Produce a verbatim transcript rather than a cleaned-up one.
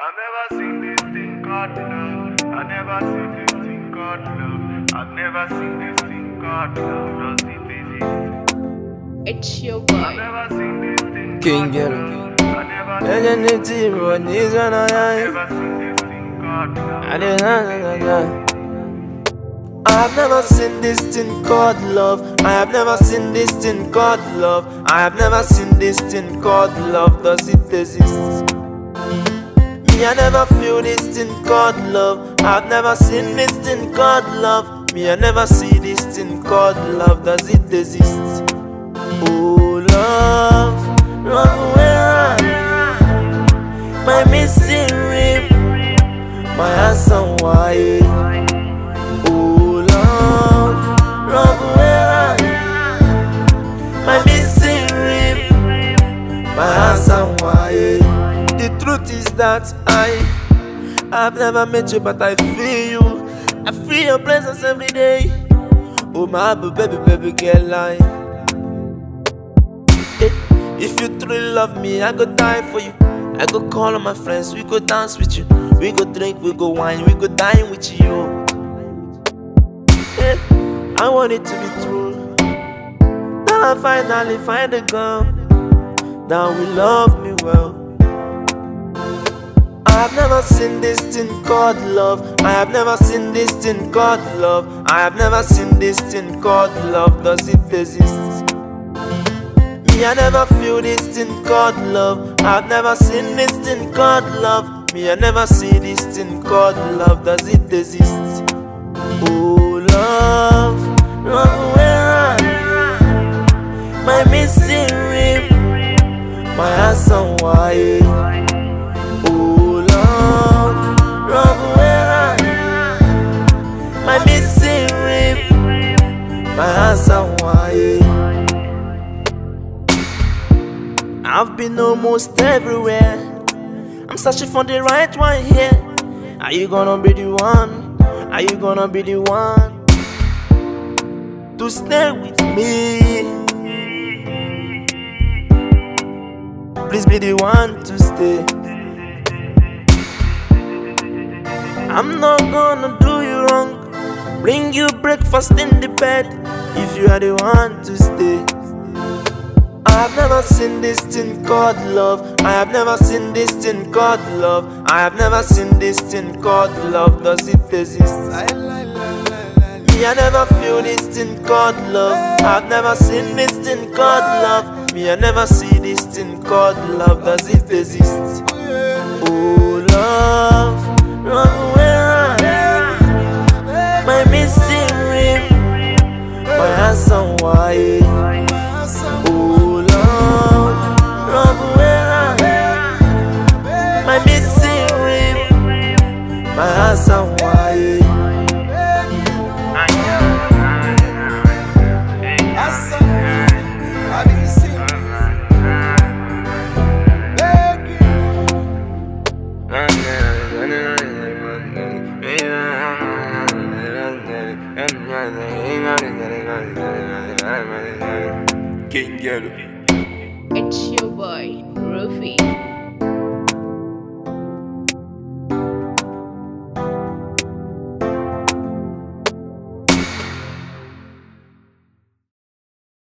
I've never seen this thing called love. I've never seen this thing called love. I've never seen this thing called love. Does it exist? It's your boy. I've never seen this thing King called Yellow. love. I've never seen And then the team run is on I've a never seen this thing called love. I did not. I've never seen this thing called love. I have never seen this thing called love. I have never seen this thing called love. Does it exist? Me, I never feel this thing called love. I've never seen this thing called love. Me, I never see this thing called love. Does it exist? Oh, love, love, where are you? My missing rib, my handsome wife. Oh, love, love, where are you? My missing rib, my handsome wife. The truth is that I I've never met you, but I feel you. I feel your presence every day. Oh, my baby, baby girl, I. Eh, if you truly love me, I go die for you. I go call on my friends, we go dance with you. We go drink, we go wine, we go dine with you. Eh, I want it to be true. Now I finally find a girl that will love me well. I have never seen this thing called love. I have never seen this thing called love. I have never seen this thing called love. Does it exist? Me, I never feel this thing called love. I have never seen this thing called love. Me, I never see this thing called love. Does it exist? Oh, love, love, where are you? My missing rib, my handsome wife. Oh, love, love, where are you? My missing rib, my handsome wife. I've been almost everywhere. I'm searching for the right one here. Are you gonna be the one? Are you gonna be the one to stay with me? Please be the one to stay. I'm not gonna do you wrong. Bring you breakfast in the bed if you are the one to stay. I have never seen this thing called love. I have never seen this thing called love. I have never seen this thing called love. Does it exist? Me, I never feel this thing called love. I have never seen this thing called love. Me, I never see this thing called love. Does it exist? Oh, love, love, where are you? My missing rib, my handsome wife. Oh, love, love, where are you? My missing rib, my handsome wife. King Yellow. It's your boy, Rufy.